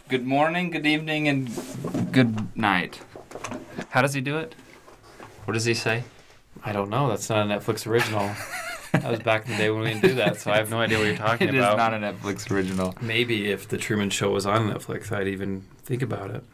Good morning, good evening, and good night. How does he do it? What does he say? I don't know. That's not a Netflix original. That was back in the day when we didn't do that, so I have no idea what you're talking about. It is not a Netflix original. Maybe if The Truman Show was on Netflix, I'd even think about it.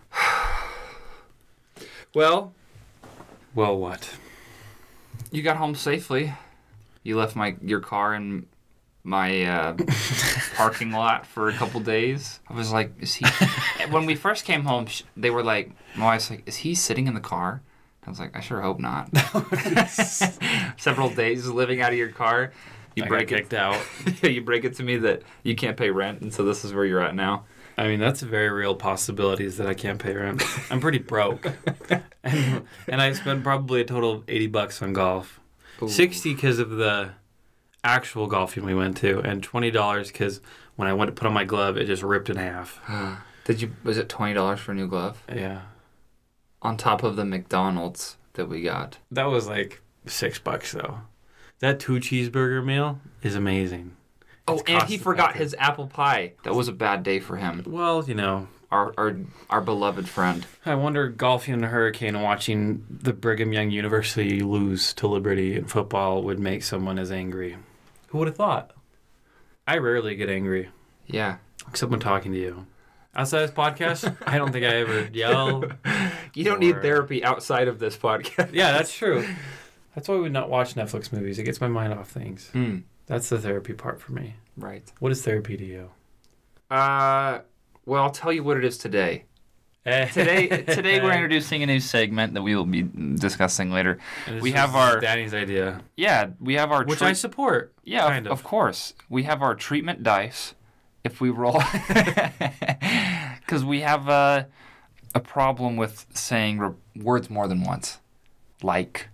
Well, what? You got home safely. You left your car in my parking lot for a couple days. I was like, is he... When we first came home, they were like, my wife's like, is he sitting in the car? I was like, I sure hope not. Several days living out of your car. You break it out. You break it to me that you can't pay rent, and so this is where you're at now. I mean, that's a very real possibility is that I can't pay rent. I'm pretty broke. and I spent probably a total of $80 on golf. Ooh. $60 because of the actual golfing we went to, and $20 because when I went to put on my glove, it just ripped in half. Was it $20 for a new glove? Yeah. On top of the McDonald's that we got. That was like $6 though. That 2 cheeseburger meal is amazing. Oh, and he forgot his apple pie. That was a bad day for him. Well, you know. Our beloved friend. I wonder, golfing in a hurricane and watching the Brigham Young University lose to Liberty in football would make someone as angry. Who would have thought? I rarely get angry. Yeah. Except when talking to you. Outside this podcast, I don't think I ever yell. You don't need therapy outside of this podcast. Yeah, that's true. That's why we would not watch Netflix movies. It gets my mind off things. That's the therapy part for me. Right. What is therapy to you? Well, I'll tell you what it is today. Today we're introducing a new segment that we will be discussing later. We have our Danny's idea. Yeah, we have our which I support. Yeah, of course. We have our treatment dice. If we roll, because we have a problem with saying words more than once, like,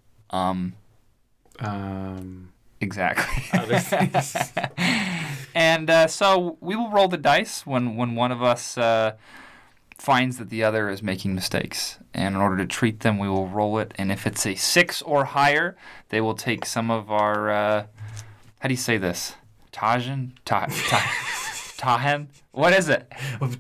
exactly. Other things. And so we will roll the dice when one of us finds that the other is making mistakes. And in order to treat them, we will roll it. And if it's a 6 or higher, they will take some of our, how do you say this? Tahin? What is it?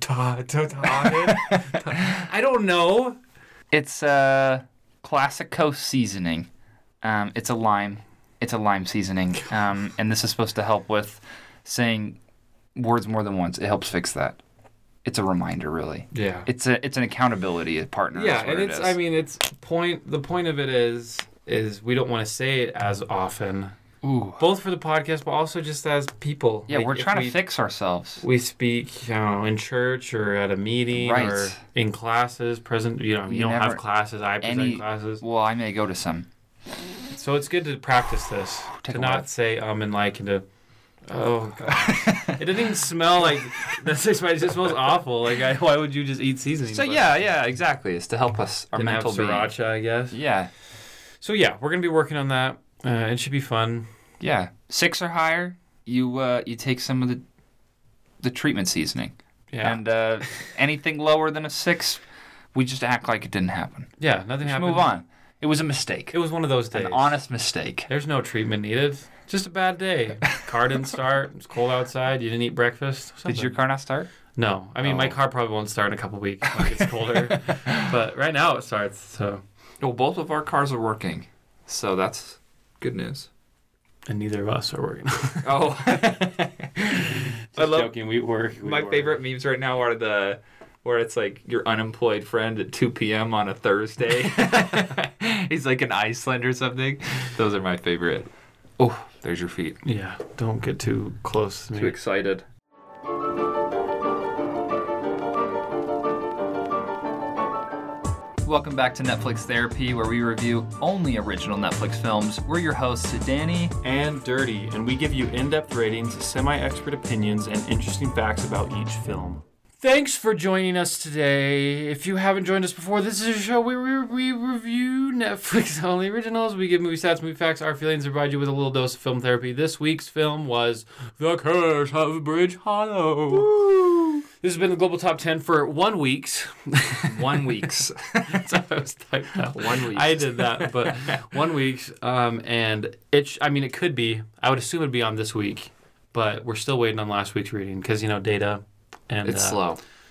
I don't know. It's Classic Coast seasoning. It's a lime seasoning. And this is supposed to help with saying words more than once. It helps fix that. It's a reminder, really. Yeah. It's an accountability partner. Yeah, and it's. I mean, the point of it is we don't want to say it as often. Ooh. Both for the podcast, but also just as people. Yeah, like we're trying to fix ourselves. We speak, in church or at a meeting or in classes. You don't have classes. I present classes. Well, I may go to some. So it's good to practice this. To not say and like and to. Oh God! It doesn't even smell like. It just smells awful. Like, why would you just eat seasoning? So yeah, exactly. It's to help us our mental being. Sriracha, I guess. Yeah. So yeah, we're gonna be working on that. It should be fun. Yeah, 6 or higher, you take some of the treatment seasoning. Yeah. And anything lower than a 6, we just act like it didn't happen. Yeah, nothing happened. Move on. It was a mistake. It was one of those days. An honest mistake. There's no treatment needed. Just a bad day. Car didn't start. It's cold outside. You didn't eat breakfast. Something. Did your car not start? No. I mean, my car probably won't start in a couple weeks when it gets colder. But right now it starts. So. Well, both of our cars are working, so that's good news. And neither of us are working. Oh. Just joking. We work. My favorite memes right now are where it's like your unemployed friend at 2 p.m. on a Thursday. He's like in Iceland or something. Those are my favorite. Oh, there's your feet. Yeah, don't get too close to me. Too excited. Welcome back to Netflix Therapy, where we review only original Netflix films. We're your hosts, Danny and Dirty, and we give you in-depth ratings, semi-expert opinions, and interesting facts about each film. Thanks for joining us today. If you haven't joined us before, this is a show where we review Netflix-only originals. We give movie stats, movie facts, our feelings, and provide you with a little dose of film therapy. This week's film was The Curse of Bridge Hollow. Woo! This has been the Global Top 10 for 1 week. 1 week. That's how I was typed out. 1 week. I did that, but 1 week. And it could be. I would assume it would be on this week, but we're still waiting on last week's reading because, data. And it's slow.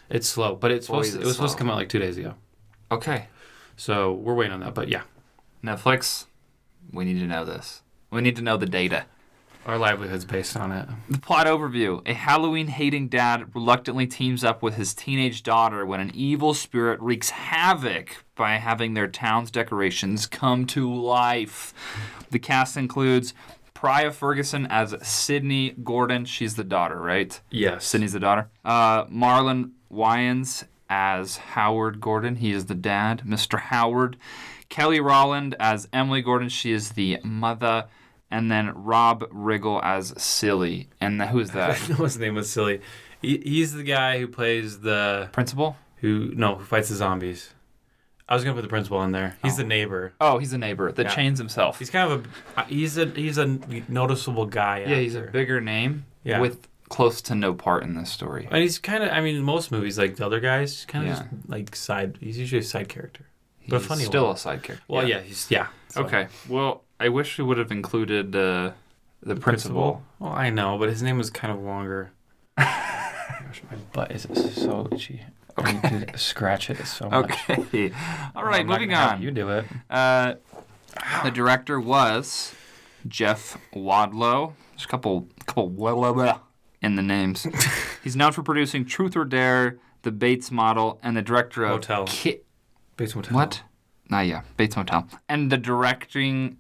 It's slow, but it was slow. supposed to come out like 2 days ago. Okay. So we're waiting on that, but yeah. Netflix, we need to know this. We need to know the data. Our livelihood's based on it. The plot overview. A Halloween-hating dad reluctantly teams up with his teenage daughter when an evil spirit wreaks havoc by having their town's decorations come to life. The cast includes Priya Ferguson as Sydney Gordon. She's the daughter, right? Yes. Sydney's the daughter. Marlon Wayans as Howard Gordon. He is the dad, Mr. Howard. Kelly Rowland as Emily Gordon. She is the mother. And then Rob Riggle as Silly. And who's that? I know his name was Silly. He's the guy who plays the... Principal? Who fights the zombies. I was going to put the principal in there. He's the neighbor. Oh, he's the neighbor that chains himself. He's kind of he's a noticeable guy. Yeah, he's a bigger name with close to no part in this story. And he's kind of, in most movies, like the other guys, kind of just like he's usually a side character. But He's a funny still one. a side character. Well, so. Okay, well, I wish we would have included the principal. Well, I know, but his name was kind of longer. Gosh, my butt is so itchy. I need to scratch it so much. Okay. All right, moving on. You do it. The director was Jeff Wadlow. There's a couple in the names. He's known for producing Truth or Dare, The Bates Model, and the director of Motel. Bates Motel. What? Bates Motel. And directing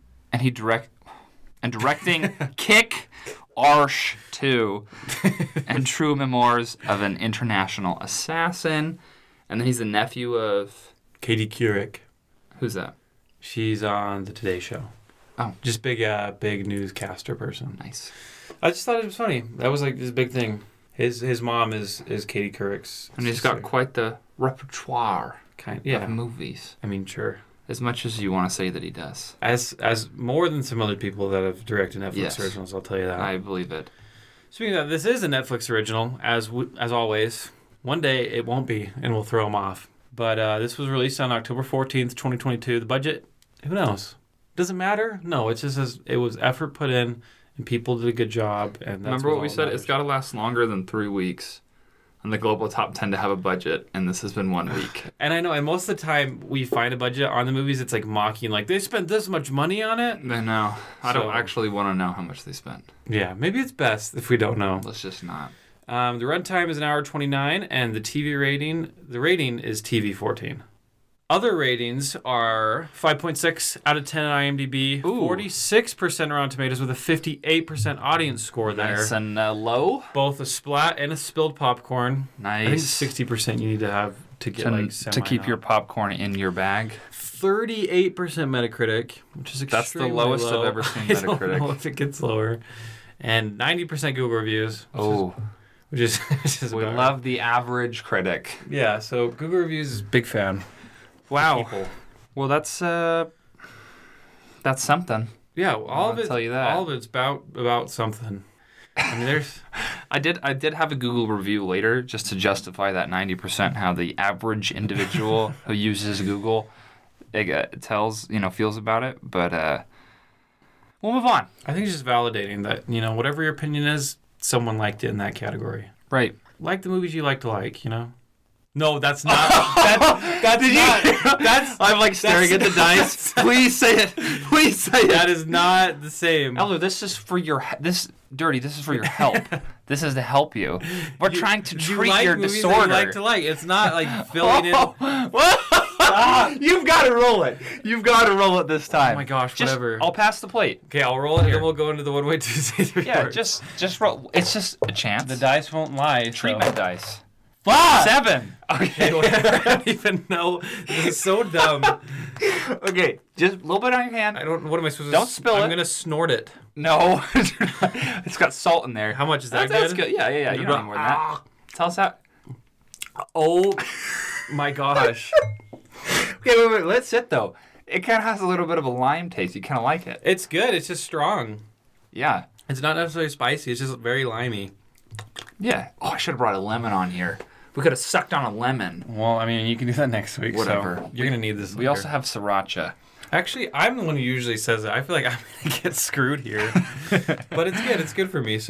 Kick Arsh 2 and True Memoirs of an International Assassin. And then he's the nephew of... Katie Couric. Who's that? She's on the Today Show. Oh. Just big newscaster person. Nice. I just thought it was funny. That was like this big thing. His mom is Katie Couric's And he's got quite the repertoire of movies. Sure. As much as you want to say that he does. As more than some other people that have directed Netflix originals, I'll tell you that. I believe it. Speaking of that, this is a Netflix original, as always. One day it won't be, and we'll throw them off. But this was released on October 14th, 2022. The budget, who knows? Does it matter? No, it just says it was effort put in, and people did a good job. And that's Remember what we said? matters. It's got to last longer than 3 weeks. And the global top 10 to have a budget, and this has been 1 week. And I know, and most of the time we find a budget on the movies, it's like mocking, like, they spent this much money on it? I know. I don't actually want to know how much they spent. Yeah, maybe it's best if we don't know. Let's just not. The runtime is 1:29, and the rating is TV 14. Other ratings are 5.6 out of 10 on IMDb, 46% Rotten Tomatoes with a 58% audience score there. Nice and low. Both a splat and a spilled popcorn. Nice. I think 60% you need to have to get to keep your popcorn in your bag. 38% Metacritic, which is extremely That's the lowest low. I've ever seen I don't Metacritic. know if it gets lower. And 90% Google reviews. Which is we love the average critic. Yeah, so Google reviews is big fan. Wow. Well, that's something. Yeah, all of it. Tell you that. All of it's about something. There's. I did have a Google review later just to justify that 90%. How the average individual who uses Google feels about it. But we'll move on. I think it's just validating that whatever your opinion is, someone liked it in that category. Right. Like the movies you like to like. No, that's not. That's. I'm staring at the dice. Please say it. Please say it. That is not the same. Elder, this is for your This is for your help. This is to help you. We're trying to treat your disorder. You like to like. It's not like filling in. You've got to roll it. You've got to roll it this time. Oh my gosh, whatever. I'll pass the plate. Okay, I'll roll it, and then we'll go into the one-way Tuesday. Yeah, just roll. It's just a chance. The dice won't lie. Treatment dice. 7. Okay, whatever. I don't even know. This is so dumb. Okay, just a little bit on your hand. What am I supposed to? Don't spill it. I'm gonna snort it. No, it's got salt in there. How much is that? That's good. Yeah. You don't need more than that. Tell us how. Oh my gosh. Okay, wait. Let's sit though. It kind of has a little bit of a lime taste. You kind of like it. It's good. It's just strong. Yeah. It's not necessarily spicy. It's just very limey. Yeah. Oh, I should have brought a lemon on here. We could have sucked on a lemon. Well, you can do that next week. Whatever. So you're going to need this We also have sriracha. Actually, I'm the one who usually says it. I feel like I'm going to get screwed here. But it's good. It's good for me, so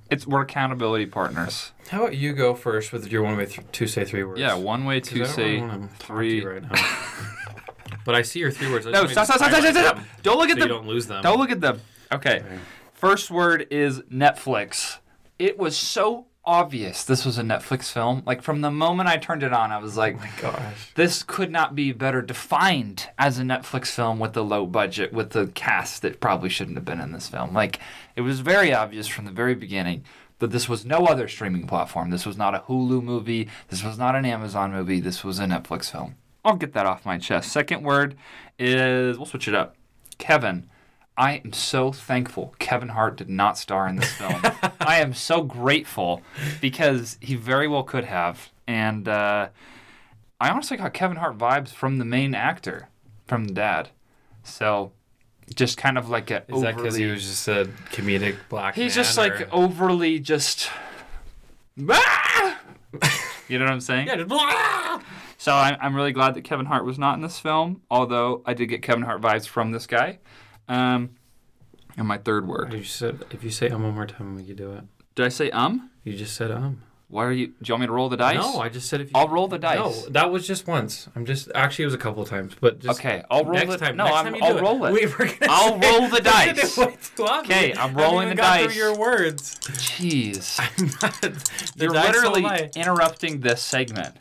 We're accountability partners. How about you go first with your one way to say 3 words? Yeah, one way to say three. Right now. But I see your 3 words. No, stop. Don't look at them. them. You don't lose them. Don't look at them. Okay. First word is Netflix. It was so obvious this was a Netflix film. Like, from the moment I turned it on, I was like, oh my gosh, this could not be better defined as a Netflix film with the low budget, with the cast that probably shouldn't have been in this film. Like, it was very obvious from the very beginning that this was no other streaming platform. This was not a Hulu movie. This was not an Amazon movie. This was a Netflix film. I'll get that off my chest. Second word is, we'll switch it up, Kevin. I am so thankful Kevin Hart did not star in this film. I am so grateful because he very well could have. And I honestly got Kevin Hart vibes from the main actor, from the dad. So just kind of like a Is that because he was just a comedic black man? He's just like overly just... You know what I'm saying? Yeah, just blah! So I'm really glad that Kevin Hart was not in this film, although I did get Kevin Hart vibes from this guy. And my third word. If you say one more time, we can do it. Did I say You just said Why are you... Do you want me to roll the dice? No, I just said if you... I'll roll the dice. No, that was just once. Actually, it was a couple of times, but just... Okay, I'll roll next it. time. No, next time you do I'll roll it. I'll roll the dice. Okay, I'm rolling the dice. Your words. Jeez. The You're dice literally interrupting this segment.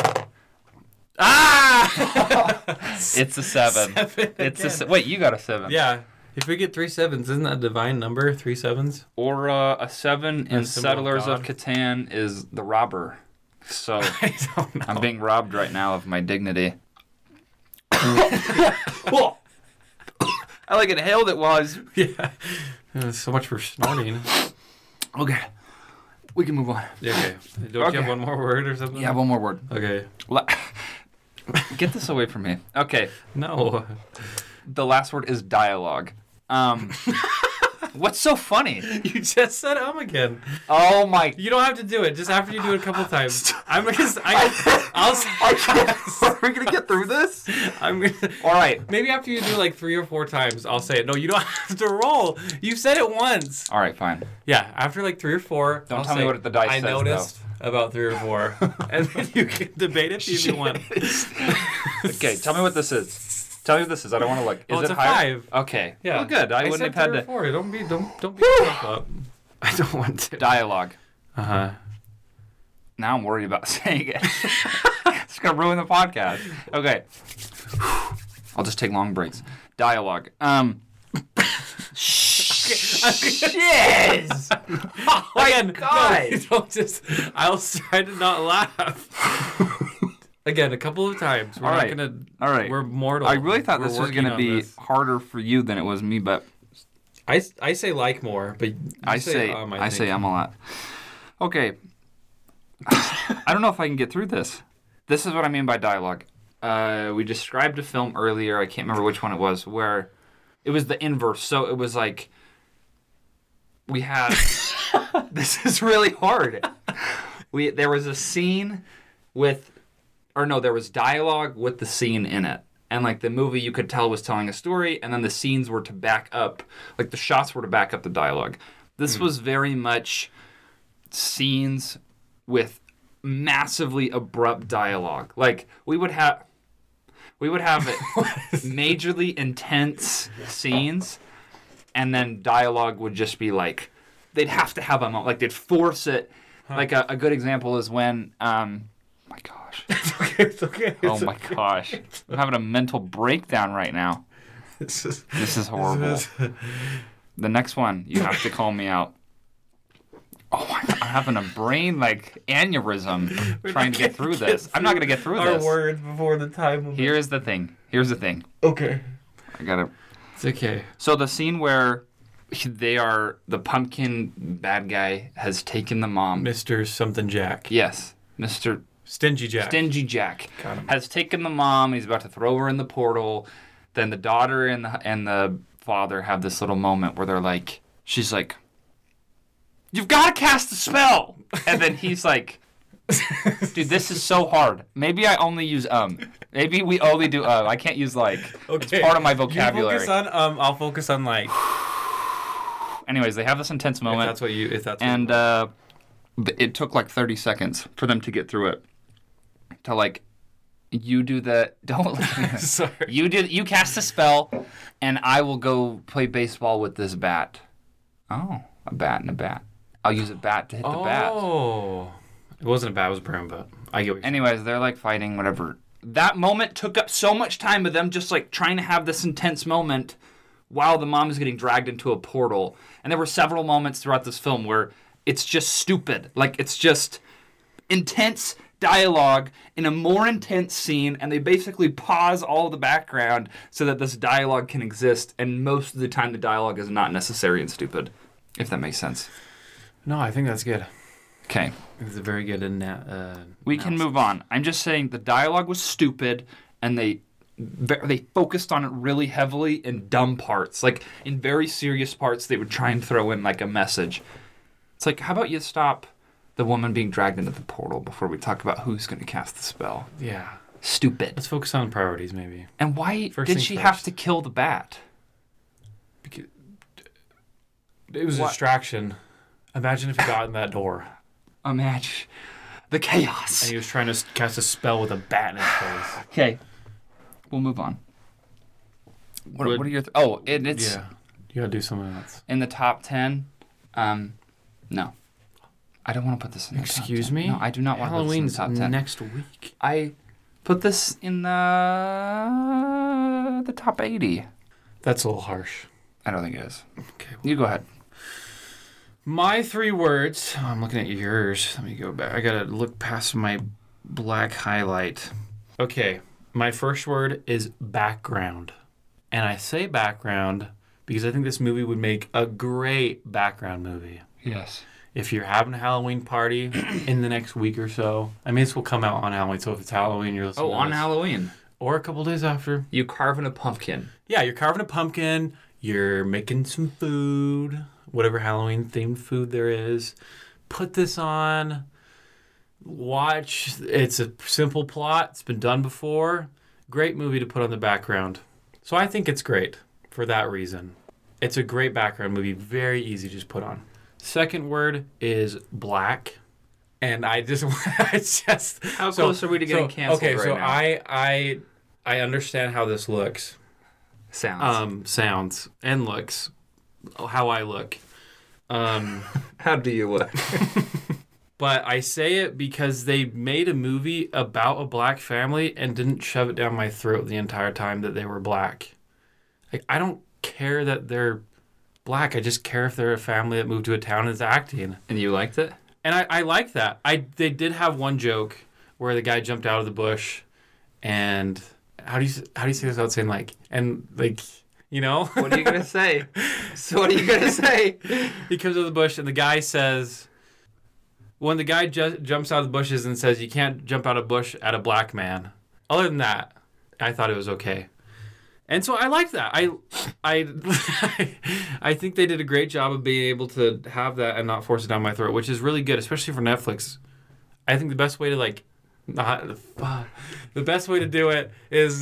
Ah! It's a 7. It's a wait. You got a 7. Yeah. If we get 3 7s, isn't that a divine number? 3 7s. Or a 7 in Settlers of God. Catan is the robber. So I don't know. I'm being robbed right now of my dignity. I like inhaled it while I was... Yeah. So much for snorting. Okay. We can move on. Yeah, okay. Don't you have one more word or something? Yeah, one more word. Okay. Get this away from me. Okay. No. The last word is dialogue. What's so funny? You just said again. Oh my... You don't have to do it. Just after you do it a couple times. Are we gonna get through this? I'm gonna. All right. Maybe after you do like 3 or 4 times, I'll say it. No, you don't have to roll. You said it once. All right, fine. Yeah, after like 3 or 4. Don't tell me what the dice says, I noticed about 3 or 4, and then you can debate it if you want. Okay, tell me what this is. Tell me what this is. I don't want to look. Is it's it a higher? 5. Okay. Yeah. Well, good. I wouldn't have said had 3 or to. 4. Don't beat yourself up. I don't want to. Dialogue. Uh-huh. Now I'm worried about saying it. It's gonna ruin the podcast. Okay. I'll just take long breaks. Dialogue. Shiz! Oh my Again, God! No, you don't just. I'll try to not laugh. Again, a couple of times. We're All not right. gonna. All right. We're mortal. I really thought We're this was working gonna on be this. harder for you than it was me, but I say like more, but you I say I I say think. I'm a lot. Okay. I don't know if I can get through this. This is what I mean by dialogue. We described a film earlier. I can't remember which one it was, where it was the inverse. So it was like we had. This is really hard. There was a scene with, or no, there was dialogue with the scene in it. And, like, the movie you could tell was telling a story, and then the scenes were to back up, like, the shots were to back up the dialogue. This was very much scenes with massively abrupt dialogue. Like, we would have majorly intense scenes, and then dialogue would just be, like, they'd have to have a moment. Like, they'd force it. Like, a good example is when, my gosh. It's okay. Oh my gosh. I'm having a mental breakdown right now. This is horrible. The next one, you have to call me out. Oh my God, I'm having a brain aneurysm trying to get through this. I'm not going to get through this. Our words before the time. Here's the thing. Okay. I got to. It's okay. So the scene where the pumpkin bad guy has taken the mom. Mr. Something Jack. Yes. Mr. Stingy Jack. Stingy Jack Got him. has taken the mom. He's about to throw her in the portal. Then the daughter and the father have this little moment where they're like, she's like, "You've got to cast the spell." And then he's like, "Dude, this is so hard. Maybe I only use Maybe we only do I can't use like. Okay. It's part of my vocabulary." You focus on I'll focus on like. anyways, they have this intense moment. And it took like 30 seconds for them to get through it. To like, you do the don't. Sorry. You cast a spell, and I will go play baseball with this bat. Oh, a bat and a bat. I'll use a bat to hit the bat. Oh, it wasn't a bat. It was a broom, but I get what you're saying. Anyways, they're like fighting, whatever. That moment took up so much time of them just like trying to have this intense moment while the mom is getting dragged into a portal. And there were several moments throughout this film where it's just stupid. Like, it's just intense dialogue in a more intense scene, and they basically pause all the background so that this dialogue can exist, and most of the time the dialogue is not necessary and stupid, if that makes sense. No, I think that's good. Okay. It's a very good we can move on. I'm just saying the dialogue was stupid, and they focused on it really heavily in dumb parts. Like, in very serious parts, they would try and throw in, like, a message. It's like, how about you stop the woman being dragged into the portal before we talk about who's going to cast the spell? Yeah. Stupid. Let's focus on priorities, maybe. And why did she have to kill the bat? Because it was a distraction. Imagine if he got in that door. Imagine the chaos. And he was trying to cast a spell with a bat in his face. Okay. We'll move on. What are your... it's... Yeah. You gotta do something else. In the top 10? No. I don't want to put this in the top 10. Excuse me? No, I do not want to put this in the top 10. Halloween's next week. I put this in the top 80. That's a little harsh. I don't think it is. Okay. You go ahead. My 3 words... Oh, I'm looking at yours. Let me go back. I gotta look past my black highlight. Okay. My first word is background. And I say background because I think this movie would make a great background movie. Yes. If you're having a Halloween party in the next week or so, I mean, this will come out on Halloween, so if it's Halloween, you're listening to on this. Halloween. Or a couple days after. You carving a pumpkin. Yeah, you're carving a pumpkin, you're making some food, whatever Halloween-themed food there is. Put this on, watch. It's a simple plot. It's been done before. Great movie to put on the background. So I think it's great for that reason. It's a great background movie, very easy to just put on. Second word is black. And I just... How close are we to getting canceled right now? I understand how this looks. Sounds and looks. How I look. How do you look? But I say it because they made a movie about a black family and didn't shove it down my throat the entire time that they were black. Like, I don't care that they're black. I just care if they're a family that moved to a town and is acting. And you liked it? And I like that. They did have one joke where the guy jumped out of the bush, and how do you say this without saying like, and like, you know? What are you gonna say? So what are you gonna say? He comes out of the bush, and the guy says, when the guy jumps out of the bushes and says, you can't jump out of a bush at a black man. Other than that, I thought it was okay. And so I like that. I think they did a great job of being able to have that and not force it down my throat, which is really good, especially for Netflix. I think the best way to the best way to do it is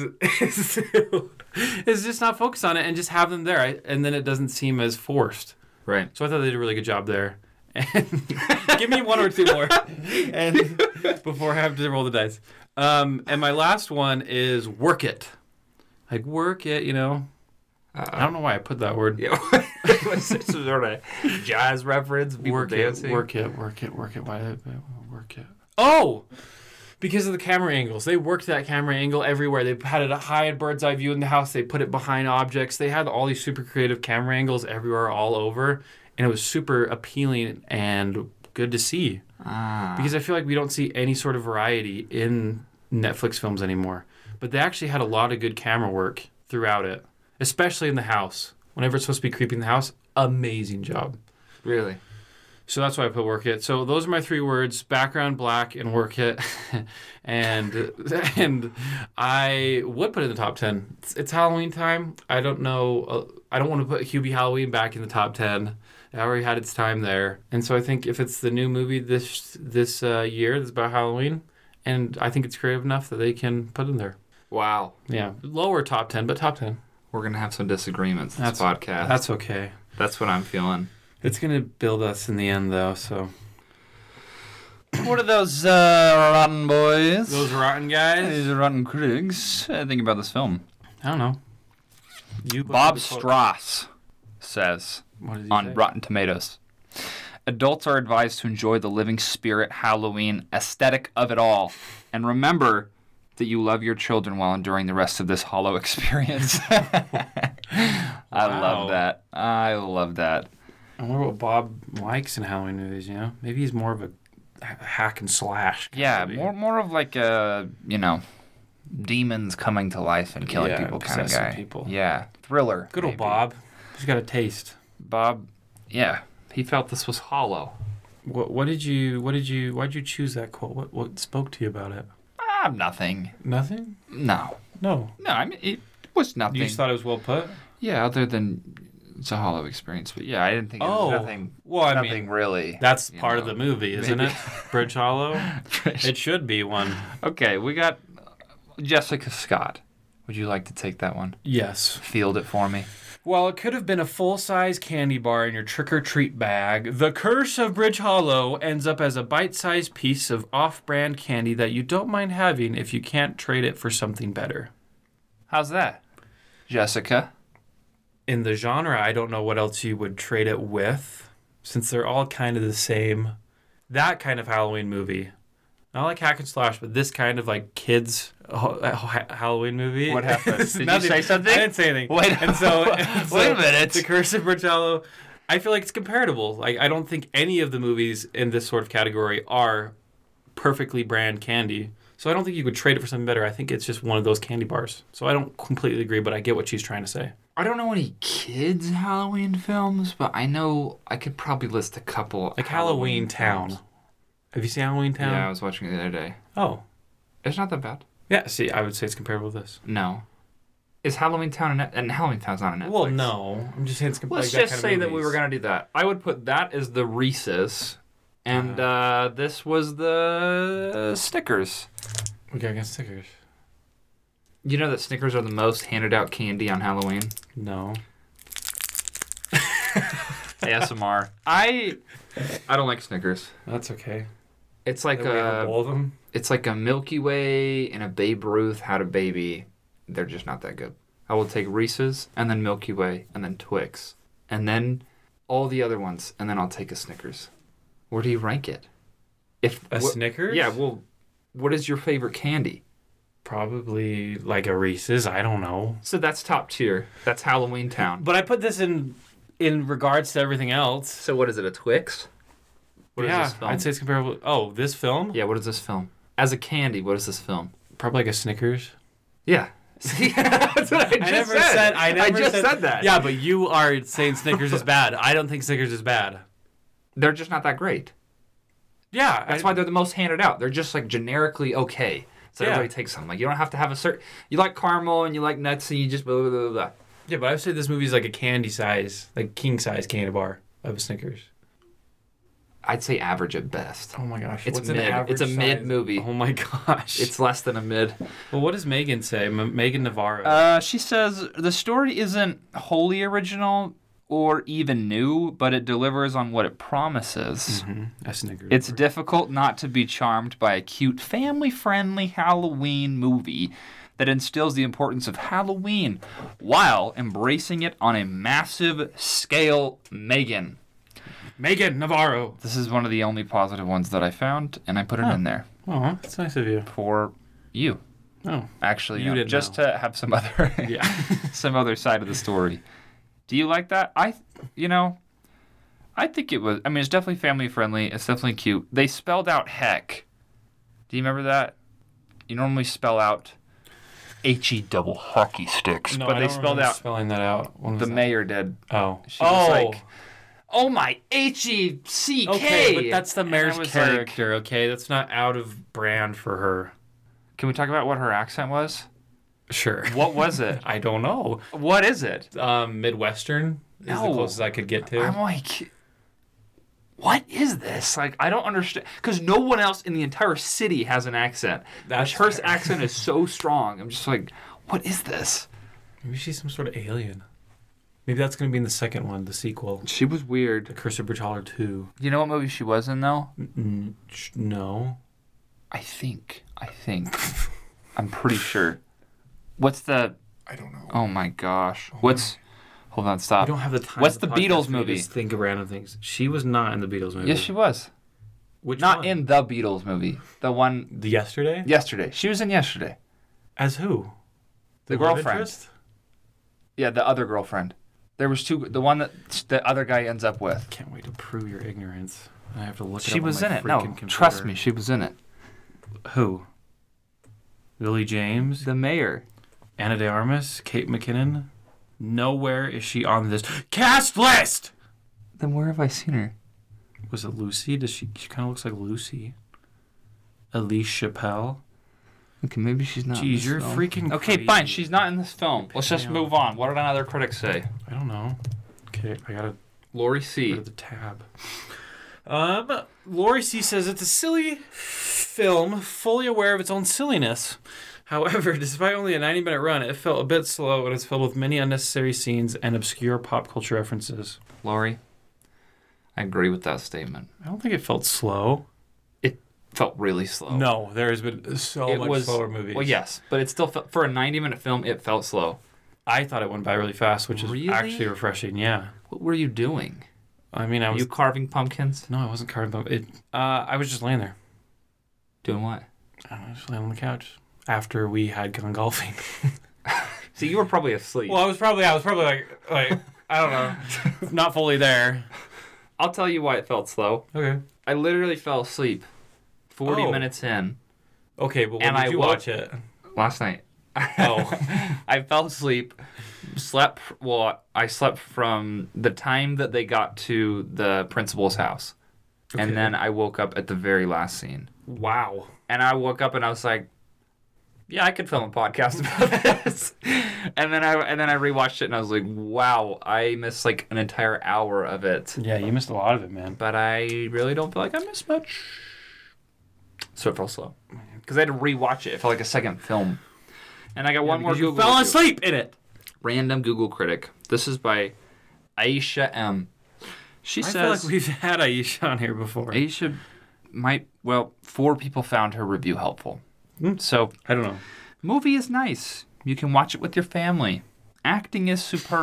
just not focus on it and just have them there, and then it doesn't seem as forced. Right. So I thought they did a really good job there. And give me 1 or 2 more, and before I have to roll the dice. And my last one is work it. Like, work it, you know. I don't know why I put that word. Yeah. It's some sort of jazz reference. Work dancing. Work it. Why did I work it? Oh! Because of the camera angles. They worked that camera angle everywhere. They had it a high bird's eye view in the house. They put it behind objects. They had all these super creative camera angles everywhere, all over. And it was super appealing and good to see. Because I feel like we don't see any sort of variety in Netflix films anymore. But they actually had a lot of good camera work throughout it, especially in the house. Whenever it's supposed to be creepy in the house, amazing job. Really? So that's why I put work it. So those are my 3 words: background, black, and work it. and I would put it in the top 10. It's Halloween time. I don't know. I don't want to put Hubie Halloween back in the top 10. It already had its time there. And so I think if it's the new movie this year that's about Halloween, and I think it's creative enough that they can put in there. Wow. Yeah. Lower top 10, but top 10. We're going to have some disagreements this podcast. That's okay. That's what I'm feeling. It's gonna build us in the end, though. So What are those rotten boys? those rotten guys. These rotten critics. Think about this film. I don't know. Bob Strauss says What did he on say? Rotten Tomatoes, adults are advised to enjoy the living spirit Halloween aesthetic of it all, and remember that you love your children while enduring the rest of this hollow experience. I love that. I love that. I wonder what Bob likes in Halloween movies. You know, maybe he's more of a hack and slash. Yeah, movie. more of like a, demons coming to life and killing people kind of possessing guy. people. Yeah, thriller. Good old maybe. Bob. He's got a taste. Bob, yeah, he felt this was hollow. Why'd you choose that quote? What spoke to you about it? Nothing. Nothing? No. No. No, I mean, it was nothing. You just thought it was well put? Yeah, other than it's a hollow experience. But yeah, I didn't think it was nothing. Well, I nothing mean, really. that's part of the movie, isn't maybe. it? Bridge Hollow? It should be one. Okay, we got Jessica Scott. Would you like to take that one? Yes. Field it for me. While it could have been a full-size candy bar in your trick-or-treat bag, The Curse of Bridge Hollow ends up as a bite-sized piece of off-brand candy that you don't mind having if you can't trade it for something better. How's that, Jessica? In the genre, I don't know what else you would trade it with, since they're all kind of the same. That kind of Halloween movie. Not like hack and slash, but this kind of like kids Halloween movie. What happened? Did Nothing. you say something? I didn't say anything. Wait, and so wait a minute. The Curse of Bridge Hollow, I feel like it's comparable. Like I don't think any of the movies in this sort of category are perfectly brand candy. So I don't think you could trade it for something better. I think it's just one of those candy bars. So I don't completely agree, but I get what she's trying to say. I don't know any kids Halloween films, but I know I could probably list a couple. Like Halloween Town. films. Have you seen Halloween Town? Yeah, I was watching it the other day. Oh. It's not that bad. Yeah, see, I would say it's comparable to this. No. Is Halloween Town and Halloween Town's not a Netflix? Well, no. I'm just saying it's comparable. Let's just say that we were going to do that. I would put that as the Reese's, and this was the Snickers. Okay, I got stickers. You know that Snickers are the most handed out candy on Halloween? No. ASMR. I don't like Snickers. That's okay. It's like We have a bowl of them. It's like a Milky Way and a Babe Ruth had a baby. They're just not that good. I will take Reese's and then Milky Way and then Twix and then all the other ones and then I'll take a Snickers. Where do you rank it? Snickers? Yeah, well, what is your favorite candy? Probably like a Reese's. I don't know. So that's top tier. That's Halloween Town. But I put this in regards to everything else. So what is it, a Twix? What is this film? I'd say it's comparable. Oh, this film? Yeah, what is this film? As a candy, what is this film? Probably like a Snickers. Yeah. See, that's what I just said. I just said that. Yeah, but you are saying Snickers is bad. I don't think Snickers is bad. They're just not that great. Yeah. That's why they're the most handed out. They're just like generically okay. So everybody takes some. Like you don't have to have a certain. You like caramel and you like nuts and you just blah blah blah blah. Yeah, but I would say this movie is like a candy size, like king size candy bar of a Snickers. I'd say average at best. Oh my gosh. It's What's mid. an average It's a mid size? movie. Oh my gosh. It's less than a mid. Well, what does Megan say? Megan Navarro. She says the story isn't wholly original or even new, but it delivers on what it promises. A Snickers. It's difficult not to be charmed by a cute, family-friendly Halloween movie that instills the importance of Halloween while embracing it on a massive scale. Megan Navarro. This is one of the only positive ones that I found, and I put it in there Oh, that's nice of you. for you. Oh. Actually, You didn't just know. to have some other some other side of the story. Do you like that? I think it was. I mean, it's definitely family friendly. It's definitely cute. They spelled out heck. Do you remember that? You normally spell out HE double hockey sticks, No, but I they don't spelled remember out. spelling that out. When was The that? mayor did. Oh. She was like, "Oh my HECK." Okay, but that's the And I mayor's was character, okay? That's not out of brand for her. Can we talk about what her accent was? Sure. What was it? I don't know. What is it? Midwestern is the No. closest I could get to. I'm like, what is this? Like, I don't understand. Because no one else in the entire city has an accent. That's Her fair. accent is so strong. I'm just like, what is this? Maybe she's some sort of alien. Maybe that's going to be in the second one, the sequel. She was The weird. Curse of Bertalar 2. You know what movie she was in, though? No. I think. I'm pretty sure. What's the... I don't know. Oh, my gosh. What's... Hold on, I stop. don't have the time. What's of the podcast Beatles for me to movie? just think of random things. She was not in the Beatles movie. Yes, she was. Which Not one? in the Beatles movie. The one... The Yesterday? Yesterday. She was in Yesterday. As who? The love girlfriend. interest? Yeah, the other girlfriend. There was two... The one that the other guy ends up with. Can't wait to prove your ignorance. I have to look it She up was on in my it. No, freaking computer. trust me. She was in it. Who? Lily James? The mayor. Anna de Armas? Kate McKinnon? Nowhere is she on this cast list! Then where have I seen her? Was it Lucy? She kind of looks like Lucy. Elise Chappelle? Okay, maybe she's not. in Jeez, this you're film. freaking Okay, crazy. fine. She's not in this film. Let's just Damn. move on. What did other critics say? I don't know. Okay, I gotta Lori go C. to the tab. Lori C says it's a silly film, fully aware of its own silliness. However, despite only a 90-minute run, it felt a bit slow and it's filled with many unnecessary scenes and obscure pop culture references. Lori, I agree with that statement. I don't think it felt slow. It felt really slow. No, there has been so It much was slower movies. Well, yes, but it still felt, for a 90-minute film, it felt slow. I thought it went by really fast, which is Really? actually refreshing. Yeah. What were you doing? I mean, I Were was... you carving pumpkins? No, I wasn't carving them. I was just laying there. Doing what? I don't know, just laying on the couch after we had gone golfing. See, you were probably asleep. Well, I was probably like I don't know, not fully there. I'll tell you why it felt slow. Okay. I literally fell asleep 40 Oh. minutes in Okay, but when And did I you woke- watch it? last night. Oh. I fell asleep, slept. Well, I slept from the time that they got to the principal's house. Okay. And then I woke up at the very last scene. Wow. And I woke up and I was like, yeah, I could film a podcast about this. and then I rewatched it and I was like, wow, I missed like an entire hour of it. Yeah, you missed a lot of it, man. But I really don't feel like I missed much. So it felt slow. Because I had to rewatch it. It felt like a second film. And I got one more Because you Google fell review. asleep in it. Random Google critic. This is by Aisha M. She I says... feel like we've had Aisha on here before. Aisha might... Well, 4 people found her review helpful. So, I don't know. movie is nice. You can watch it with your family. Acting is superb. ...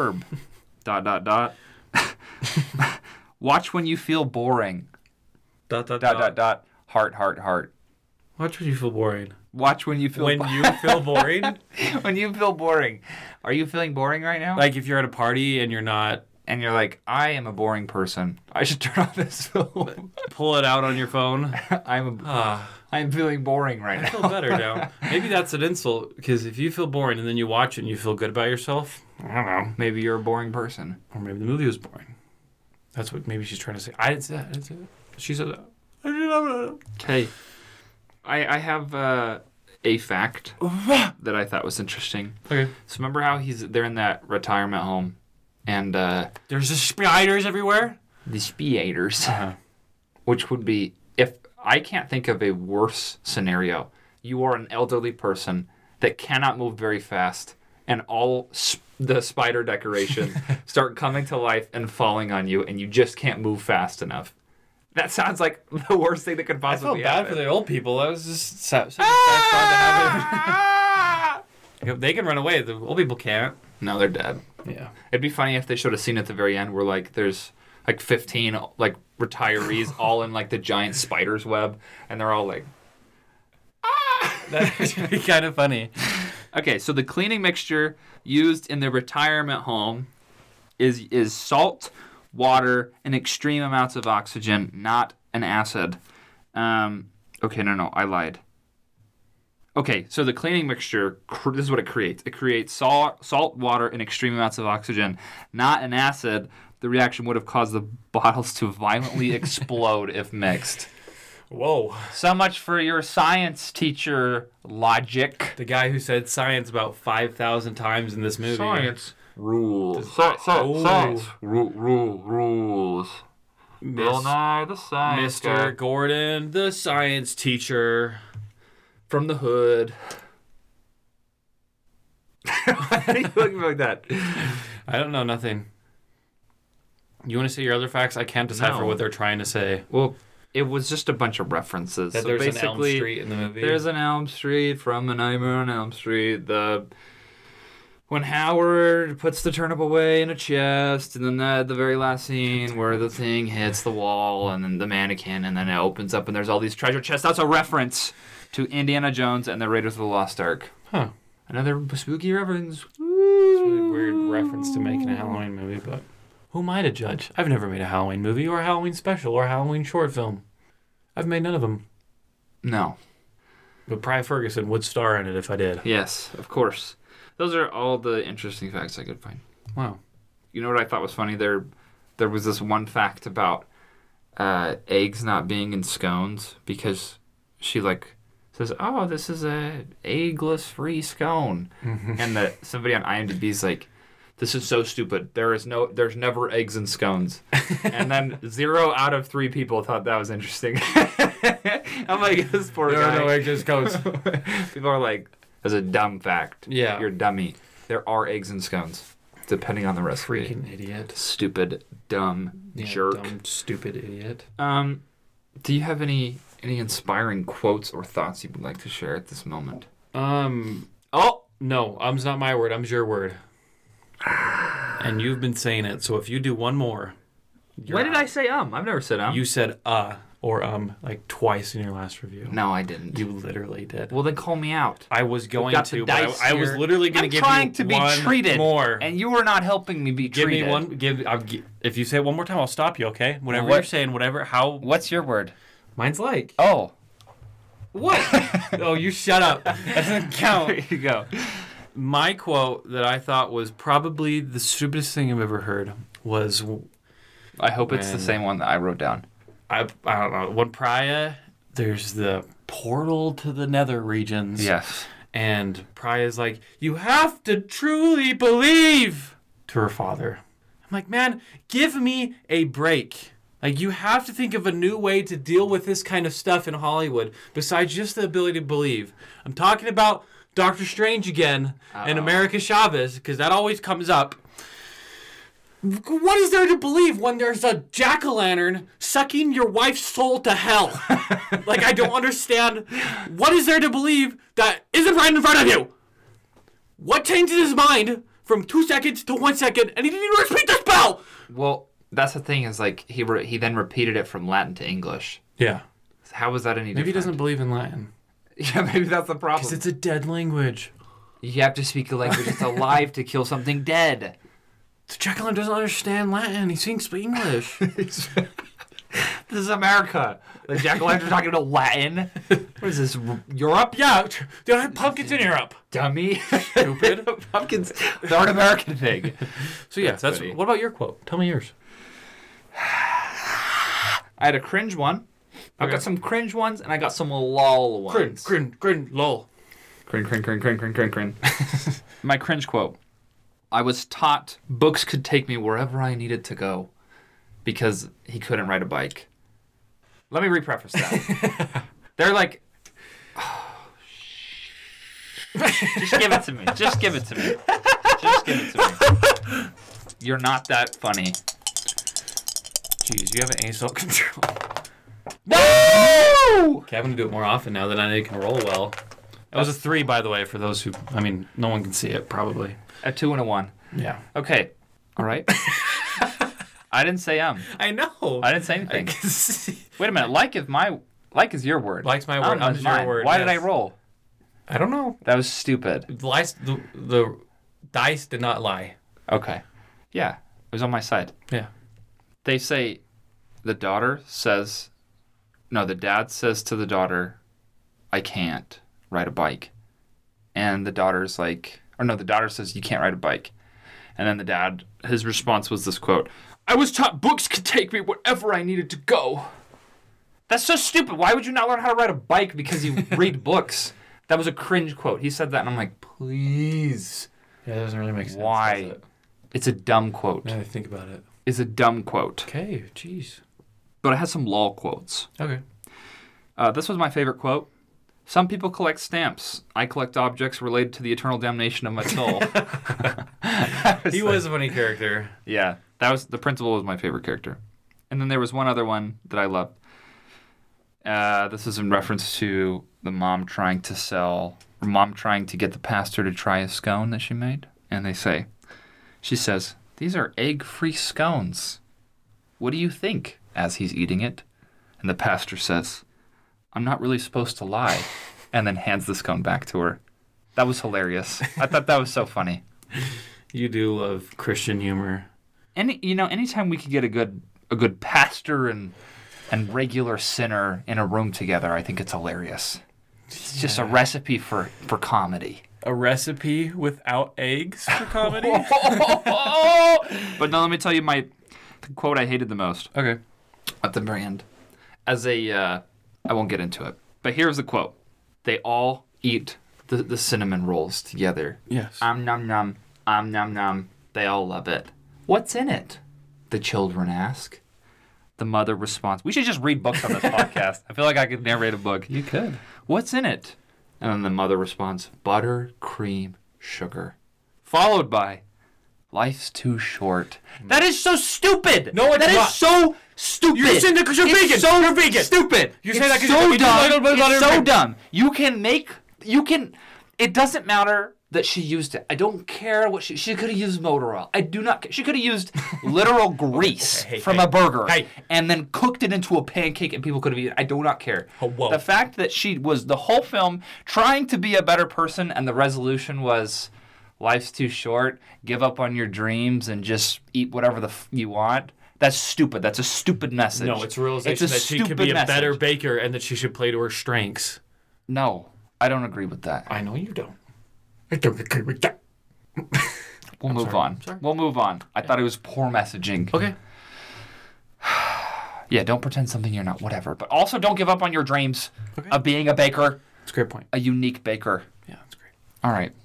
Watch when you feel boring. ... Heart, heart, heart. Watch when you feel boring. Watch when you feel... When you feel boring? when you feel boring. Are you feeling boring right now? Like if you're at a party and you're not... And you're like, I am a boring person. I should turn off this film. Pull it out on your phone. I'm feeling boring right I now. feel better now. Maybe that's an insult, because if you feel boring and then you watch it and you feel good about yourself, I don't know. Maybe you're a boring person. Or maybe the movie was boring. That's what maybe she's trying to say. I didn't say that. I didn't say that. She said that. Okay. I have a fact that I thought was interesting. Okay. So remember how they're in that retirement home and There's just spiders everywhere? the spiders, Uh-huh. which would be, if I can't think of a worse scenario. You are an elderly person that cannot move very fast, and all the spider decorations start coming to life and falling on you, and you just can't move fast enough. That sounds like the worst thing that could I felt possibly bad happen. for the old people. That was just such a sad thought to have. They can run away. The old people can't. No, they're dead. Yeah. It'd be funny if they showed a scene at the very end where like there's like 15 like retirees all in like the giant spider's web, and they're all like, That would be kind of funny. okay. So the cleaning mixture used in the retirement home is salt, water, and extreme amounts of oxygen, not an acid. Okay, no, I lied. Okay, so the cleaning mixture, this is what it creates. It creates salt, water, and extreme amounts of oxygen, not an acid. The reaction would have caused the bottles to violently explode if mixed. Whoa. So much for your science teacher logic. The guy who said science about 5,000 times in this movie. Rules. Oh. Science. Rules. Bill Nye, the science Mr. guy. Gordon, the science teacher. From the hood. Why are you looking like that? I don't know, nothing. You want to say your other facts? I can't decipher No. what they're trying to say. Well, it was just a bunch of references. That So there's an Elm basically, Street in the movie. There's an Elm Street from A Nightmare on Elm Street. When Howard puts the turnip away in a chest, and then the very last scene where the thing hits the wall, and then the mannequin, and then it opens up, and there's all these treasure chests. That's a reference to Indiana Jones and the Raiders of the Lost Ark. Huh. Another spooky reference. It's a really weird reference to making a Halloween movie, but who am I to judge? I've never made a Halloween movie or a Halloween special or a Halloween short film. I've made none of them. No. But Pry Ferguson would star in it if I did. Yes, of course. Those are all the interesting facts I could find. Wow. You know what I thought was funny? There was this one fact about eggs not being in scones because she says, "Oh, this is a eggless free scone," and somebody on IMDb's like, "This is so stupid. There's never eggs in scones," and then 0 out of 3 people thought that was interesting. I'm like, this poor guy. There are no eggs in scones. People are like, "That's a dumb fact. Yeah. You're a dummy. There are eggs in scones, depending on the recipe." Freaking idiot. Stupid, dumb jerk. Dumb, stupid idiot. Do you have any inspiring quotes or thoughts you would like to share at this moment? Oh, no. Um's not my word. Um's your word. And you've been saying it, so if you do one more... When did I say I've never said You said or like twice in your last review. No, I didn't. You literally did. Well, then call me out. I was going got to, the but dice I was here. literally going to give trying you to be one treated, more. and you were not helping me be Give treated. me one. If you say it one more time, I'll stop you. Okay? Whatever What? you're saying, whatever. How? What's your word? Mine's like. Oh. What? Oh, you shut up. That doesn't count. There you go. My quote that I thought was probably the stupidest thing I've ever heard was. I hope it's the same one that I wrote down. I don't know. When Priya, there's the portal to the nether regions. Yes. And Priya's like, "You have to truly believe," to her father. I'm like, man, give me a break. Like, you have to think of a new way to deal with this kind of stuff in Hollywood besides just the ability to believe. I'm talking about Doctor Strange again and America Chavez, because that always comes up. What is there to believe when there's a jack-o'-lantern sucking your wife's soul to hell? Like, I don't understand. What is there to believe that isn't right in front of you? What changed his mind from 2 seconds to 1 second, and he didn't even repeat the spell? Well, that's the thing is, like, he then repeated it from Latin to English. Yeah. How was that any different? Maybe he doesn't believe in Latin. Yeah, maybe that's the problem. Because it's a dead language. You have to speak a language that's alive to kill something dead. The jack-o'-lantern doesn't understand Latin. He speaks English. This is America. The jack-o'-lanterns talking about Latin. What is this, Europe? Yeah, they don't have pumpkins in Europe. Dummy. Stupid. Pumpkins. They're an American thing. So yeah, that's funny. what about your quote? Tell me yours. I had a cringe one. I've Okay. got some cringe ones, and I got some lol ones. Grin, lol. Crin. My cringe quote. I was taught books could take me wherever I needed to go because he couldn't ride a bike. Let me repreface that. They're like, just give it to me. Just give it to me. Just give it to me. You're not that funny. Jeez, you have any self-control. No! Okay, I'm going to do it more often now that I know you can roll well. That was a 3, by the way, for those who... I mean, no one can see it, probably. A 2 and a 1. Yeah. Okay. All right. I didn't say I know. I didn't say anything. I can see. Wait a minute. Like is your word. Like's my word. Is Is your mine. word. Why yes. did I roll? I don't know. That was stupid. The dice did not lie. Okay. Yeah. It was on my side. Yeah. They say the dad says to the daughter, "I can't ride a bike." And the daughter says, "You can't ride a bike." And then the dad, his response was this quote, "I was taught books could take me wherever I needed to go." That's so stupid. Why would you not learn how to ride a bike because you read books? That was a cringe quote. He said that, and I'm like, please. Yeah, that doesn't really make sense. Why? Does it? It's a dumb quote. Now that I think about it. It's a dumb quote. Okay, jeez. But I had some lol quotes. Okay. This was my favorite quote. "Some people collect stamps. I collect objects related to the eternal damnation of my soul." He was a funny character. Yeah, the principal was my favorite character. And then there was one other one that I loved. This is in reference to the mom trying to get the pastor to try a scone that she made. And she says, "These are egg-free scones. What do you think?" as he's eating it. And the pastor says, "I'm not really supposed to lie." And then hands the scone back to her. That was hilarious. I thought that was so funny. You do love Christian humor. Anytime we could get a good pastor and regular sinner in a room together, I think it's hilarious. It's just a recipe for comedy. A recipe without eggs for comedy? But no, let me tell you the quote I hated the most. Okay. At the very end. I won't get into it. But here's the quote. They all eat the cinnamon rolls together. Yes. Nom nom. Nom nom. They all love it. What's in it? The children ask. The mother responds. We should just read books on this podcast. I feel like I could narrate a book. You could. What's in it? And then the mother responds, butter, cream, sugar. Followed by, life's too short. That is so stupid. No, it's not. That is so stupid. You're saying that because you're vegan. You're vegan. Stupid. You're saying that because so you're dumb. vegan. It's so dumb. It doesn't matter that she used it. I don't care what she could have used motor oil. I do not care. She could have used literal grease from a burger and then cooked it into a pancake and people could have eaten it. I do not care. Oh, whoa. The fact that she was the whole film trying to be a better person and the resolution was life's too short, give up on your dreams and just eat whatever you want. That's stupid. That's a stupid message. No, it's a realization that she could be a better baker and that she should play to her strengths. No, I don't agree with that. I know you don't. I don't agree with that. We'll move on. We'll move on. I thought it was poor messaging. Okay. Yeah, don't pretend something you're not. Whatever. But also don't give up on your dreams of being a baker. That's a great point. A unique baker. Yeah, that's great. All right.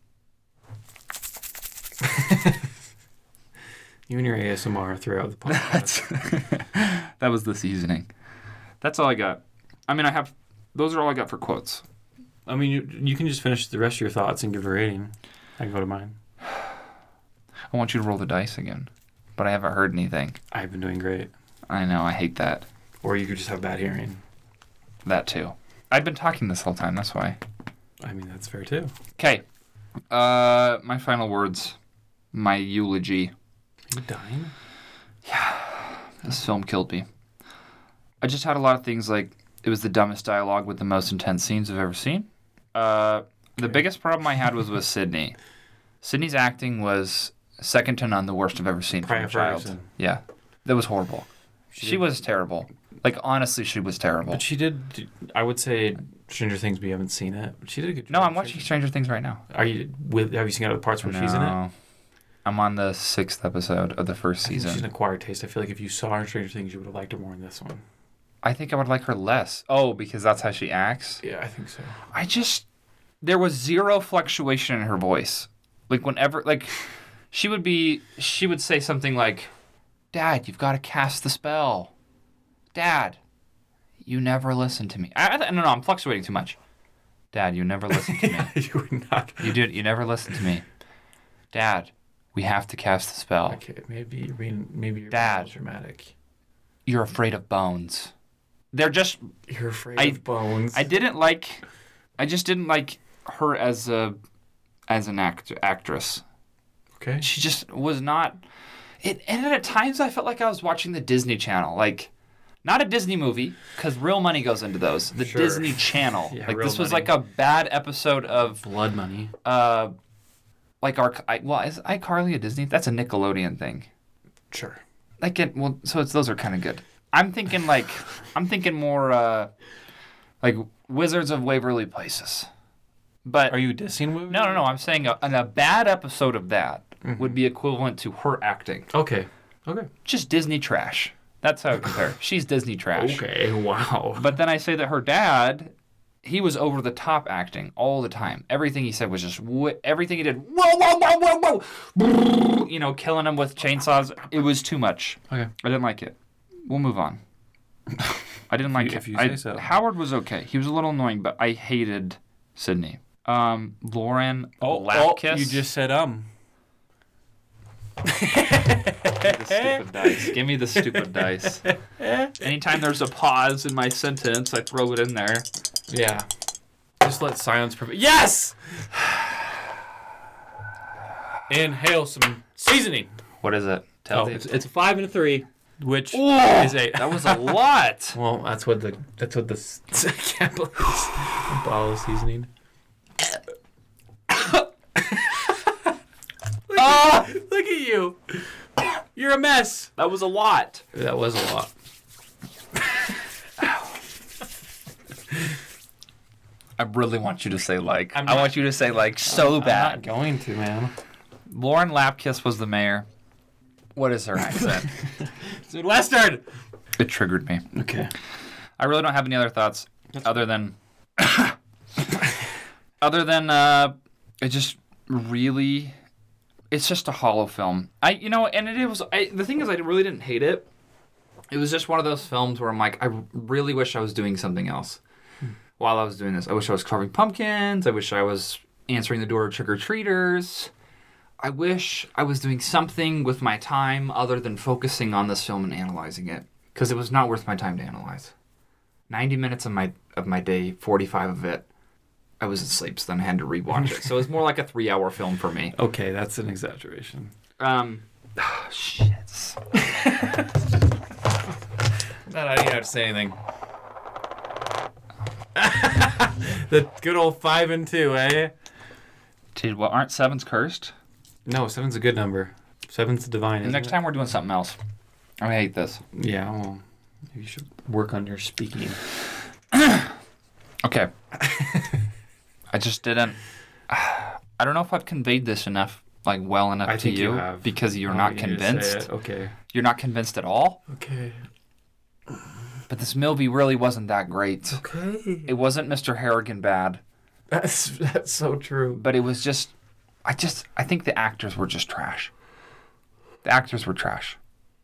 You and your ASMR throughout the podcast. That was the seasoning. That's all I got. I mean, those are all I got for quotes. I mean, you can just finish the rest of your thoughts and give a rating. I can go to mine. I want you to roll the dice again, but I haven't heard anything. I've been doing great. I know, I hate that. Or you could just have bad hearing. That too. I've been talking this whole time, that's why. I mean, that's fair too. Okay. My final words. My eulogy. Are you dying? Yeah. This film killed me. I just had a lot of things like, it was the dumbest dialogue with the most intense scenes I've ever seen. The biggest problem I had was with Sydney. Sydney's acting was second to none the worst I've ever seen from a child. Ferguson. Yeah. That was horrible. She was terrible. Like, honestly, she was terrible. But she did, I would say, Stranger Things, but you haven't seen it. She did a good job. No, I'm watching Stranger Things right now. Have you seen other parts where she's in it? I'm on the 6th episode of the first season. She's an acquired taste. I feel like if you saw her in Stranger Things, you would have liked her more in this one. I think I would like her less. Oh, because that's how she acts? Yeah, I think so. There was zero fluctuation in her voice. Like, whenever, like, she would say something like, Dad, you've got to cast the spell. Dad, you never listen to me. No, I'm fluctuating too much. Dad, you never listen to me. You would not. You never listen to me. Dad, we have to cast the spell. Okay, maybe you're being Dad, dramatic. You're afraid of bones. You're afraid of bones. I just didn't like her as an actress. Okay. She just was not. And at times I felt like I was watching the Disney Channel, like not a Disney movie because real money goes into those. The Disney Channel, Yeah, like Real this was Money. like a bad episode of Blood Money. like is iCarly a Disney? That's a Nickelodeon thing. Sure. Those are kind of good. I'm thinking more like Wizards of Waverly Places. But Are you dissing movies? No. I'm saying a bad episode of that would be equivalent to her acting. Okay. Just Disney trash. That's how I compare. She's Disney trash. Okay. Wow. But then I say that her dad, he was over the top acting all the time. Everything he said was just everything he did. Whoa. Killing him with chainsaws. It was too much. Okay. I didn't like it. We'll move on. I didn't like it. If you say so. Howard was okay. He was a little annoying, but I hated Sydney. Lauren Lapkus. You just said The stupid dice. Give me the stupid dice. Anytime there's a pause in my sentence, I throw it in there. Yeah. Just let silence prevail. Yes! Inhale some seasoning. What is it? Oh, it's a 5 and a 3, which is a. That was a lot. Well, that's what the Campbell is. A bottle of seasoning. Look at you. You're a mess. That was a lot. That was a lot. I really want you to say like. I want you to say like so bad. I'm not going to, man. Lauren Lapkus was the mayor. What is her accent? Midwestern. It triggered me. Okay. I really don't have any other thoughts other than it just really. It's just a hollow film. The thing is, I really didn't hate it. It was just one of those films where I'm like, I really wish I was doing something else while I was doing this. I wish I was carving pumpkins. I wish I was answering the door of trick-or-treaters. I wish I was doing something with my time other than focusing on this film and analyzing it, because it was not worth my time to analyze. 90 minutes of my day, 45 of it, I was asleep, so then I had to rewatch it. So it was more like a 3-hour film for me. Okay, that's an exaggeration. Shit. I didn't have to say anything. The good old 5 and 2, eh? Dude, well, aren't sevens cursed? No, 7's a good number. 7's divine. And next time we're doing something else. I hate this. Yeah, well, maybe you should work on your speaking. Okay. I just didn't. I don't know if I've conveyed this well enough to you, because you're not convinced. Okay. You're not convinced at all. Okay. But this movie really wasn't that great. Okay. It wasn't Mr. Harrigan bad. That's so true. But it was just. I think the actors were just trash. The actors were trash.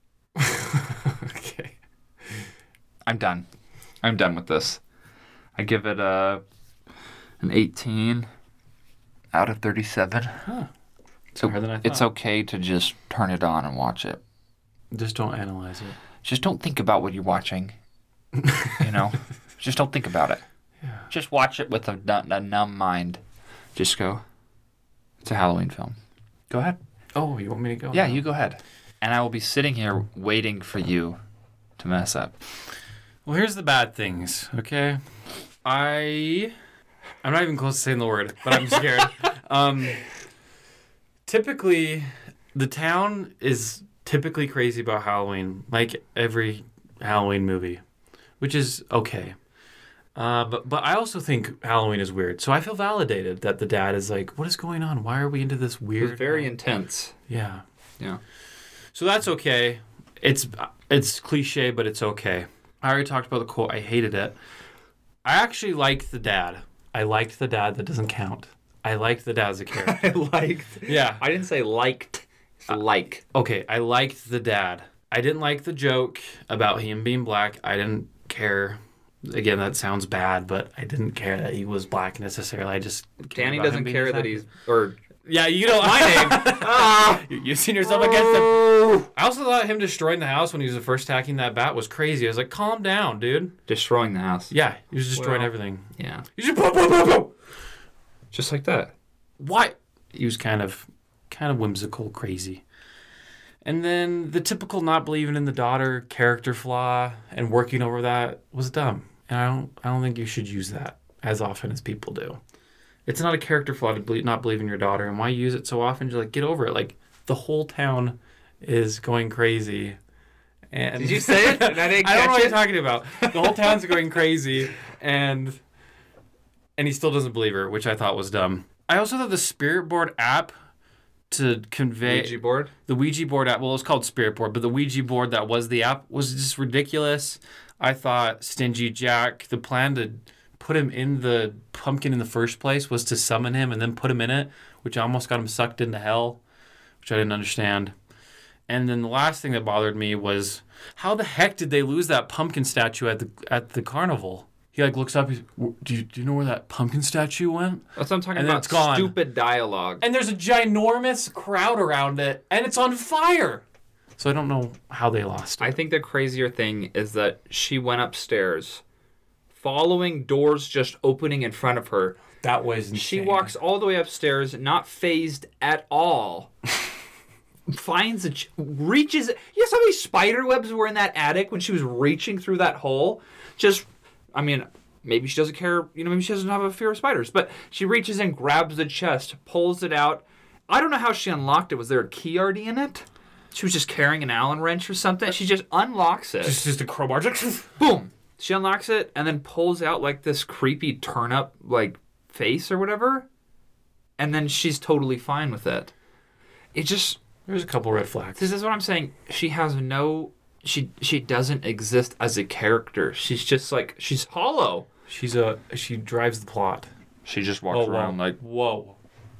Okay. I'm done with this. I give it an 18 out of 37. Huh. It's harder than I thought. It's okay to just turn it on and watch it. Just don't analyze it. Just don't think about what you're watching. Just don't think about it. Yeah. Just watch it with a numb mind. Just go. It's a Halloween film. Go ahead. Oh, you want me to go? Yeah, now? you go ahead. And I will be sitting here waiting for you to mess up. Well, here's the bad things, okay? I'm not even close to saying the word, but I'm scared. Typically, the town is typically crazy about Halloween, like every Halloween movie, which is okay. But I also think Halloween is weird. So I feel validated that the dad is like, what is going on? Why are we into this weird... It was very intense. Yeah. Yeah. So that's okay. It's cliche, but it's okay. I already talked about the quote. I hated it. I actually liked the dad. I liked the dad. That doesn't count. I liked the dad as a character. Yeah. I didn't say liked. Like. Okay, I liked the dad. I didn't like the joke about him being black. I didn't care. Again, that sounds bad, but I didn't care that he was black necessarily. I just Danny doesn't care that he's... Or... Yeah, you know my name. You've seen yourself against him. I also thought him destroying the house when he was first attacking that bat was crazy. I was like, calm down, dude. Destroying the house. Yeah, he was destroying everything. Yeah. He just boom, boom, boom, boom. Just like that. Why? He was kind of whimsical, crazy. And then the typical not believing in the daughter character flaw and working over that was dumb. And I don't think you should use that as often as people do. It's not a character flaw to not believe in your daughter. And why use it so often? Just get over it. Like, the whole town is going crazy. And did you say it? And I didn't catch I don't know what it? you're talking about. The whole town's going crazy, and he still doesn't believe her, which I thought was dumb. I also thought the Spirit Board app to convey... Ouija board? The Ouija board app. Well, it was called Spirit Board, but the Ouija board that was the app was just ridiculous. I thought Stingy Jack, the plan to put him in the pumpkin in the first place was to summon him and then put him in it, which almost got him sucked into hell, which I didn't understand. And then the last thing that bothered me was, how the heck did they lose that pumpkin statue at the carnival? He like looks up. He's, do you know where that pumpkin statue went? That's what I'm talking And then about. it's gone. Stupid dialogue. And there's a ginormous crowd around it, and it's on fire. So I don't know how they lost it. I think the crazier thing is that she went upstairs, following doors just opening in front of her. That was insane. She walks all the way upstairs, not phased at all. Finds reaches. You know how many spider webs were in that attic when she was reaching through that hole? Just, I mean, maybe she doesn't care. Maybe she doesn't have a fear of spiders. But she reaches in, grabs the chest, pulls it out. I don't know how she unlocked it. Was there a key already in it? She was just carrying an Allen wrench or something. She just unlocks it. Just a crowbar. Boom. She unlocks it and then pulls out like this creepy turn-up like face or whatever. And then she's totally fine with it. It just... There's a couple red flags. This is what I'm saying. She has no... She doesn't exist as a character. She's just like... She's hollow. She drives the plot. She just walks around like... Whoa.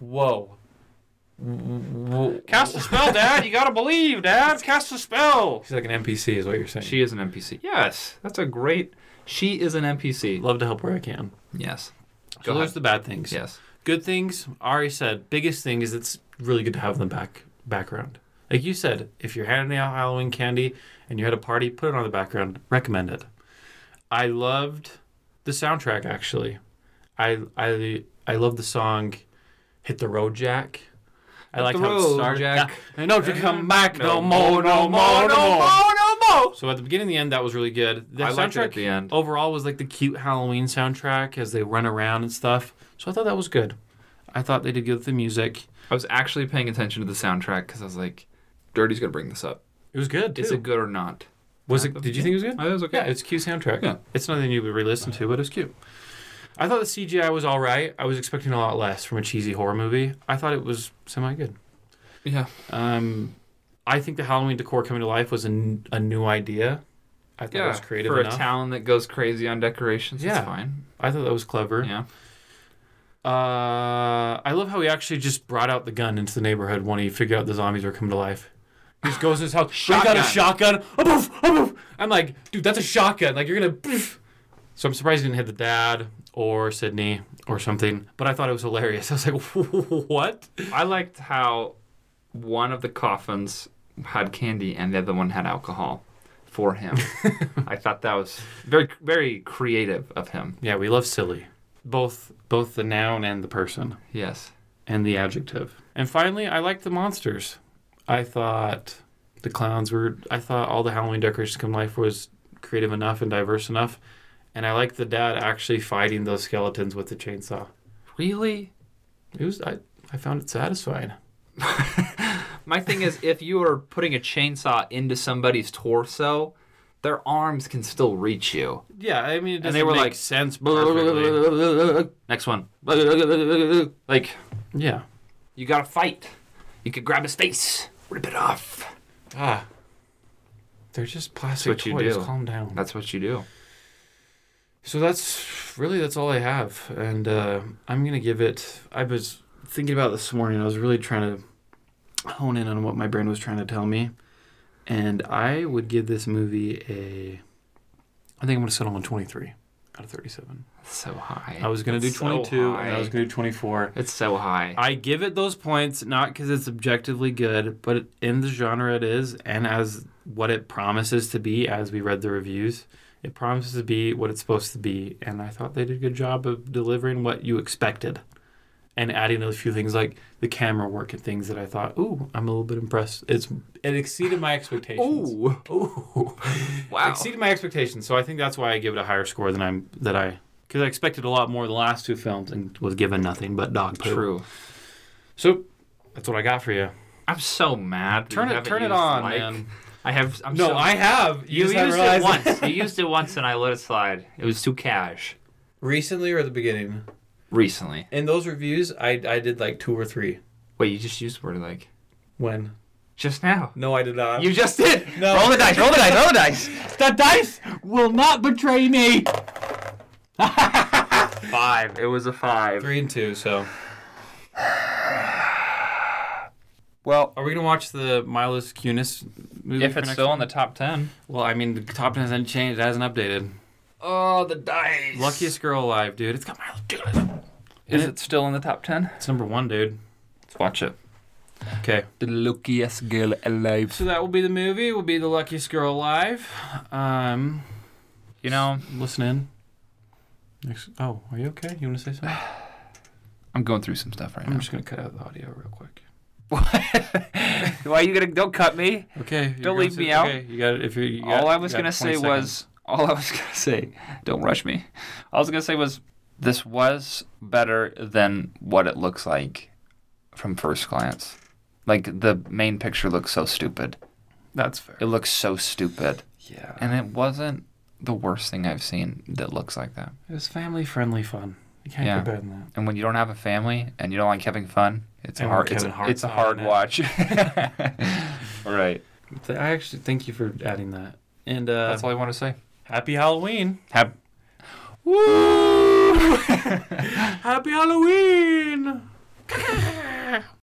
Cast a spell, Dad. You gotta believe, Dad. Cast a spell. She's like an NPC is what you're saying. She is an NPC. Yes. That's a great... She is an NPC. Love to help where I can. Yes. So there's the bad things. Yes. Good things, Ari said, biggest thing is it's really good to have them background. Like you said, if you're handing out Halloween candy and you're at a party, put it on the background. Recommend it. I loved the soundtrack, actually. I love the song Hit the Road, Jack. I like how it started. Jack. I know to come back no more. So at the beginning and the end, that was really good. The I soundtrack liked it at the end. overall was like the cute Halloween soundtrack as they run around and stuff. So I thought that was good. I thought they did good with the music. I was actually paying attention to the soundtrack because I was like, Dirty's going to bring this up. It was good, too. Is it good or not? Was it? Did you think it was good? I thought it was okay. Yeah, it's a cute soundtrack. Yeah. It's nothing you would re-listen to, but it's cute. I thought the CGI was all right. I was expecting a lot less from a cheesy horror movie. I thought it was semi-good. Yeah. I think the Halloween decor coming to life was a new idea. I thought it was creative for enough. a town that goes crazy on decorations, it's fine. I thought that was clever. Yeah. I love how he actually just brought out the gun into the neighborhood when he figured out the zombies were coming to life. He just goes to his house, brings out a shotgun. I'm like, dude, that's a shotgun. Like, you're going to... So I'm surprised he didn't hit the dad or Sydney or something. But I thought it was hilarious. I was like, what? I liked how one of the coffins had candy and the other one had alcohol for him. I thought that was very, very creative of him. Yeah, we love silly. Both the noun and the person. Yes. And the adjective. And finally, I liked the monsters. I thought the clowns were... I thought all the Halloween decorations come to life was creative enough and diverse enough. And I liked the dad actually fighting those skeletons with the chainsaw. Really? It was... I found it satisfying. My thing is, if you are putting a chainsaw into somebody's torso, their arms can still reach you. Yeah, I mean, it doesn't and they were make like, sense perfectly. Next one. Like, yeah. You gotta fight. You could grab his face, rip it off. They're just plastic That's what toys. you do. Calm down. That's what you do. So that's all I have. And I'm going to give it... I was thinking about this morning. I was really trying to hone in on what my brain was trying to tell me. And I would give this movie I think I'm going to settle on 23 out of 37. That's so high. I was going to do 22 and I was going to do 24. It's so high. I give it those points not because it's objectively good, but in the genre it is, and as what it promises to be as we read the reviews. It promises to be what it's supposed to be, and I thought they did a good job of delivering what you expected and adding a few things like the camera work and things that I thought, ooh, I'm a little bit impressed. It exceeded my expectations. Ooh. Wow. It exceeded my expectations, so I think that's why I give it a higher score than because I expected a lot more of the last two films and was given nothing but dog poo. True. So that's what I got for you. I'm so mad. Turn it on, man. I have. I have. You used it once. You used it once, and I let it slide. It was too cash. Recently or at the beginning? Recently. In those reviews, I did like 2 or 3. Wait, you just used the word like. When? Just now. No, I did not. You just did. No. Roll the dice. Roll the dice. Roll the dice. The dice will not betray me. 5. It was a 5. 3 and 2. So. Well, are we gonna watch the Mila Kunis movie? If it's still in the top 10. Well, I mean, the top 10 hasn't changed. It hasn't updated. Oh, the dice. Luckiest Girl Alive, dude. It's got Mila Kunis. Is it still in the top 10? It's number 1, dude. Let's watch it. Okay. The luckiest girl alive. So that will be the movie. Will be The Luckiest Girl Alive. You know, Listen in. Next. Oh, are you okay? You want to say something? I'm going through some stuff right I'm now. just going to cut out the audio real quick. Why are you gonna? Don't cut me. Okay. Don't leave me out. Okay. You got it. If you All I was gonna say was. Don't rush me. All I was gonna say was, this was better than what it looks like from first glance. Like, the main picture looks so stupid. That's fair. It looks so stupid. Yeah. And it wasn't the worst thing I've seen that looks like that. It was family-friendly fun. You can't get better than that. And when you don't have a family and you don't like having fun, it's a And hard. Kevin Hart's It's a not hard in it. watch. Right. I actually thank you for adding that. And That's all I want to say. happy Halloween. Woo! Happy Halloween.